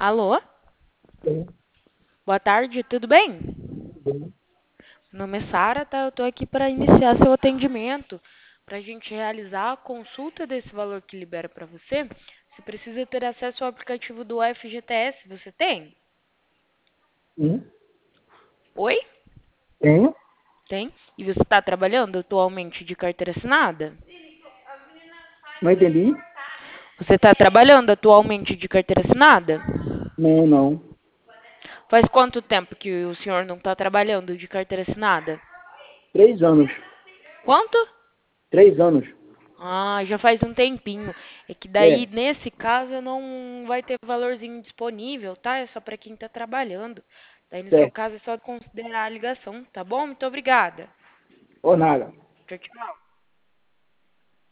Alô? Sim, Boa tarde, tudo bem? bem. Meu nome é Sara, tá? Eu tô aqui para iniciar seu atendimento. Para a gente realizar a consulta desse valor que libera para você, você precisa ter acesso ao aplicativo do FGTS. Você tem? Sim, Oi? tenho. Tem? E você está trabalhando atualmente de carteira assinada? Não entendi? Você está trabalhando atualmente de carteira assinada? Não, não. Faz quanto tempo que o senhor não está trabalhando de carteira assinada? 3 anos. Quanto? 3 anos. Ah, já faz um tempinho. É que daí, É, nesse caso, não vai ter valorzinho disponível, tá? É só para quem tá trabalhando. Daí, no seu certo. caso, é só considerar a ligação, tá bom? Muito obrigada. Ou nada. Tchau, tchau.